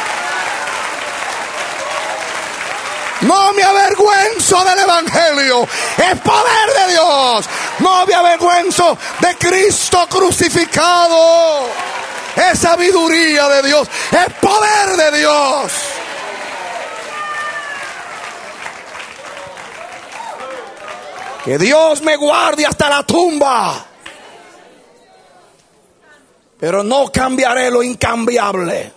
No me avergüenzo del evangelio. Es poder de Dios. No me avergüenzo de Cristo crucificado. Es sabiduría de Dios. Es poder de Dios. Que Dios me guarde hasta la tumba. Pero no cambiaré lo incambiable.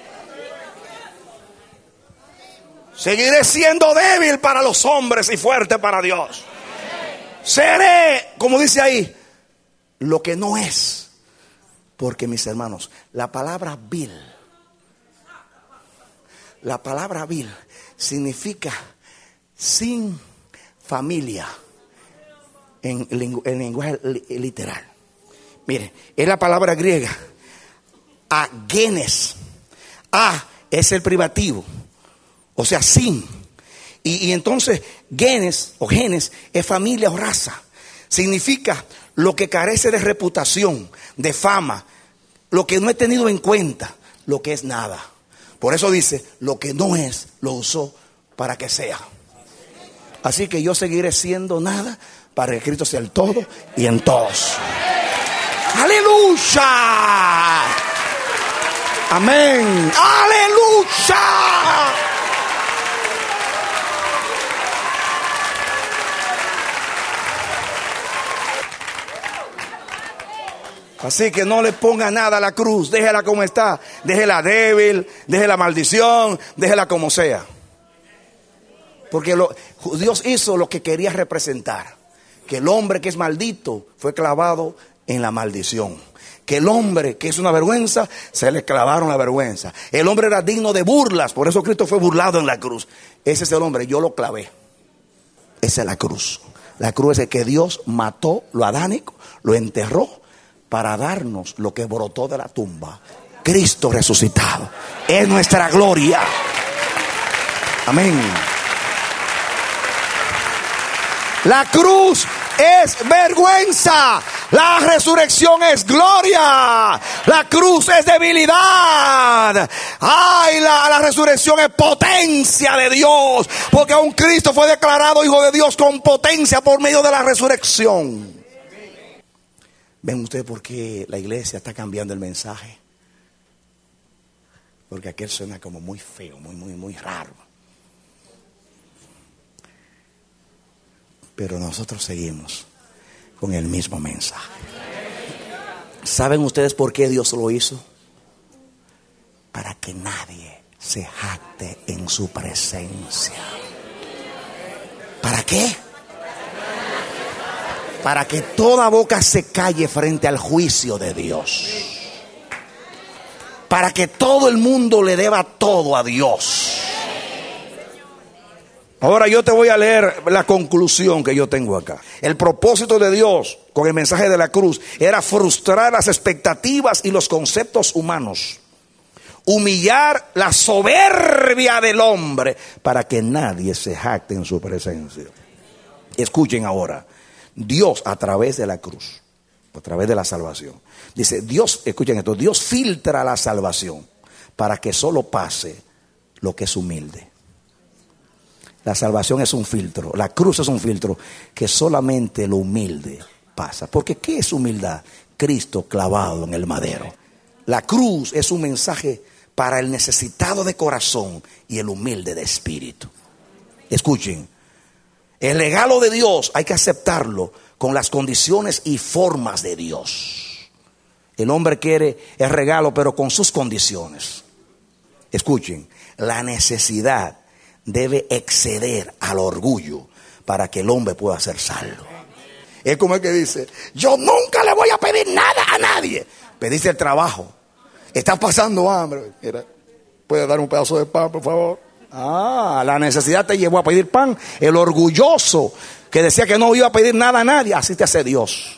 Seguiré siendo débil para los hombres y fuerte para Dios. Seré, como dice ahí, lo que no es. Porque, mis hermanos, la palabra vil, la palabra vil significa sin familia en el lenguaje literal. Mire, es la palabra griega agenes. A es el privativo, o sea, sin. Y, y entonces genes o genes es familia o raza. Significa lo que carece de reputación, de fama, lo que no he tenido en cuenta, lo que es nada. Por eso dice, lo que no es, lo usó para que sea. Así que yo seguiré siendo nada para que Cristo sea el todo y en todos. ¡Aleluya! Amén. ¡Aleluya! Así que no le ponga nada a la cruz, déjela como está, déjela débil, déjela maldición, déjela como sea. Porque lo, Dios hizo lo que quería representar, que el hombre que es maldito fue clavado en la maldición, que el hombre que es una vergüenza, se le clavaron la vergüenza. El hombre era digno de burlas, por eso Cristo fue burlado en la cruz. Ese es el hombre, yo lo clavé. Esa es la cruz. La cruz es el que Dios mató lo adánico, lo enterró, para darnos lo que brotó de la tumba. Cristo resucitado. Es nuestra gloria. Amén. La cruz es vergüenza. La resurrección es gloria. La cruz es debilidad. Ay, la, la resurrección es potencia de Dios. Porque aún Cristo fue declarado Hijo de Dios con potencia por medio de la resurrección. ¿Ven ustedes por qué la iglesia está cambiando el mensaje? Porque aquel suena como muy feo, muy, muy, muy raro. Pero nosotros seguimos con el mismo mensaje. ¿Saben ustedes por qué Dios lo hizo? Para que nadie se jacte en su presencia. ¿Para qué? Para que toda boca se calle frente al juicio de Dios. Para que todo el mundo le deba todo a Dios. Ahora yo te voy a leer la conclusión que yo tengo acá. El propósito de Dios con el mensaje de la cruz era frustrar las expectativas y los conceptos humanos. Humillar la soberbia del hombre para que nadie se jacte en su presencia. Escuchen ahora. Dios a través de la cruz, a través de la salvación, dice Dios, escuchen esto, Dios filtra la salvación para que solo pase lo que es humilde. La salvación es un filtro, la cruz es un filtro que solamente lo humilde pasa. Porque ¿qué es humildad? Cristo clavado en el madero. La cruz es un mensaje para el necesitado de corazón y el humilde de espíritu. Escuchen. El regalo de Dios hay que aceptarlo con las condiciones y formas de Dios. El hombre quiere el regalo pero con sus condiciones. Escuchen, la necesidad debe exceder al orgullo para que el hombre pueda ser salvo. Es como el que dice, yo nunca le voy a pedir nada a nadie. Pediste el trabajo, estás pasando hambre. Mira, ¿puedes dar un pedazo de pan, por favor? Ah, la necesidad te llevó a pedir pan. El orgulloso que decía que no iba a pedir nada a nadie, así te hace Dios.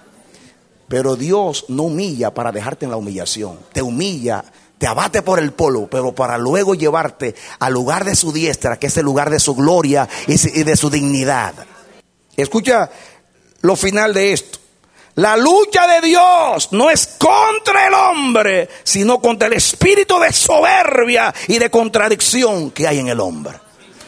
Pero Dios no humilla para dejarte en la humillación. Te humilla, te abate por el polvo, pero para luego llevarte al lugar de su diestra, que es el lugar de su gloria y de su dignidad. Escucha lo final de esto. La lucha de Dios no es contra el hombre, sino contra el espíritu de soberbia y de contradicción que hay en el hombre.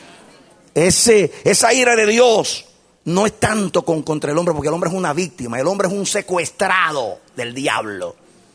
Ese, esa ira de Dios no es tanto con, contra el hombre, porque el hombre es una víctima, el hombre es un secuestrado del diablo.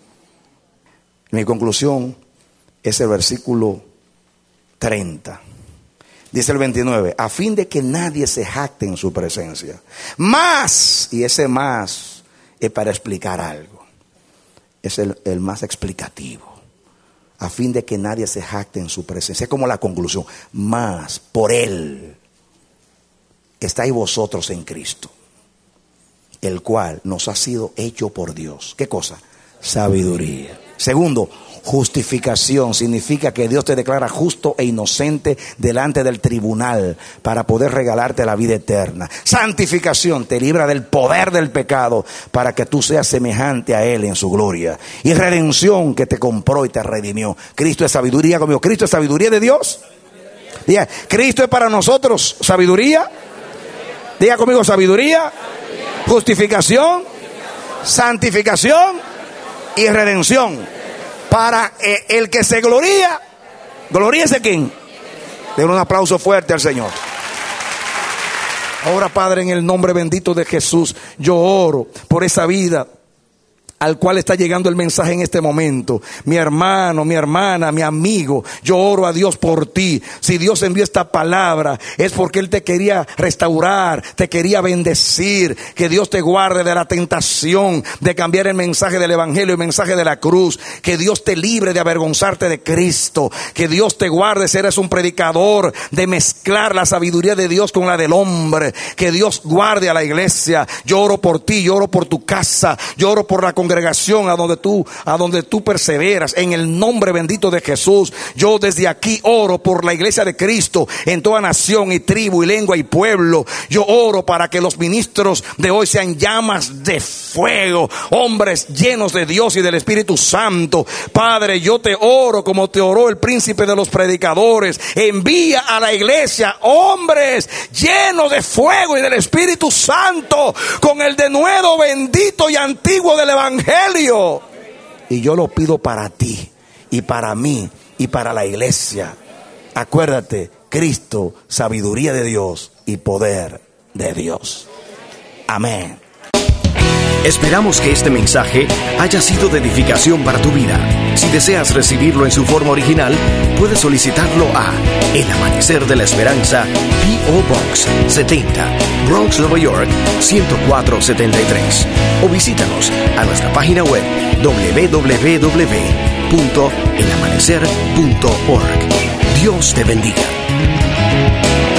Mi conclusión es el versículo treinta. Dice el veintinueve, a fin de que nadie se jacte en su presencia. Más, y ese más es para explicar algo. Es el, el más explicativo. A fin de que nadie se jacte en su presencia. Es como la conclusión. Más por Él estáis vosotros en Cristo, el cual nos ha sido hecho por Dios. ¿Qué cosa? Sabiduría. Segundo, justificación. Significa que Dios te declara justo e inocente delante del tribunal para poder regalarte la vida eterna. Santificación. Te libra del poder del pecado para que tú seas semejante a Él en su gloria. Y redención, que te compró y te redimió. Cristo es sabiduría conmigo. Cristo es sabiduría de Dios. Diga, Cristo es para nosotros sabiduría. Diga conmigo, sabiduría, justificación, santificación y redención. Para eh, el que se gloría, gloríese quién. Den un aplauso fuerte al Señor. Ahora, Padre, en el nombre bendito de Jesús, yo oro por esa vida al cual está llegando el mensaje en este momento. Mi hermano, mi hermana, mi amigo, yo oro a Dios por ti. Si Dios envió esta palabra, es porque Él te quería restaurar, te quería bendecir. Que Dios te guarde de la tentación de cambiar el mensaje del evangelio, el mensaje de la cruz. Que Dios te libre de avergonzarte de Cristo. Que Dios te guarde si eres un predicador, de mezclar la sabiduría de Dios con la del hombre. Que Dios guarde a la iglesia. Yo oro por ti, yo oro por tu casa, yo oro por la congregación a donde tú, a donde tú perseveras, en el nombre bendito de Jesús. Yo desde aquí oro por la iglesia de Cristo en toda nación y tribu y lengua y pueblo. Yo oro para que los ministros de hoy sean llamas de fuego, hombres llenos de Dios y del Espíritu Santo. Padre, yo te oro como te oró el príncipe de los predicadores. Envía a la iglesia hombres llenos de fuego y del Espíritu Santo, con el denuedo bendito y antiguo del evangelio. Y yo lo pido para ti y para mí y para la iglesia. Acuérdate, Cristo, sabiduría de Dios y poder de Dios. Amén. Esperamos que este mensaje haya sido de edificación para tu vida. Si deseas recibirlo en su forma original, puedes solicitarlo a El Amanecer de la Esperanza, P O Box setenta, Bronx, Nueva York, ciento cuatro setenta y tres. O visítanos a nuestra página web doble u doble u doble u punto el amanecer punto org. Dios te bendiga.